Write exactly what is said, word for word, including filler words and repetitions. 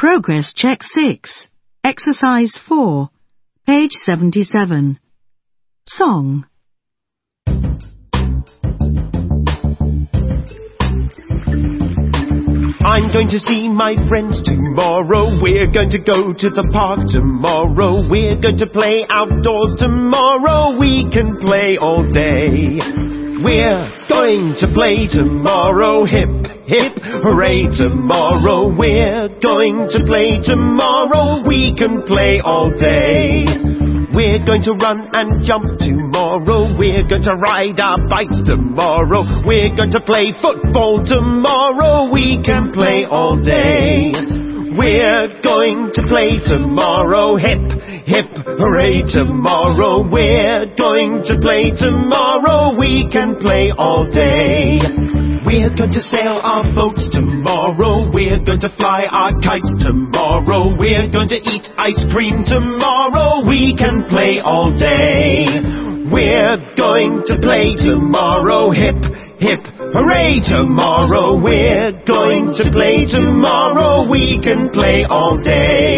Progress Check six. Exercise four. Page seventy-seven. Song. I'm going to see my friends tomorrow. We're going to go to the park tomorrow. We're going to play outdoors tomorrow. We can play all day. We're going to play tomorrow. Hip, hip, hooray tomorrow. We're going to play tomorrow. We can play all day. We're going to run and jump tomorrow. We're going to ride our bikes tomorrow. We're going to play football tomorrow. We can play all day. We're going to play tomorrow. Hip, hip, hooray tomorrow. We're going to play tomorrow. We can play all day. We're going to sail our boats tomorrow. We're going to fly our kites tomorrow. We're going to eat ice cream tomorrow. We can play all day. We're going to play tomorrow. Hip, hip, hooray tomorrow. We're going to play tomorrow. We can play all day.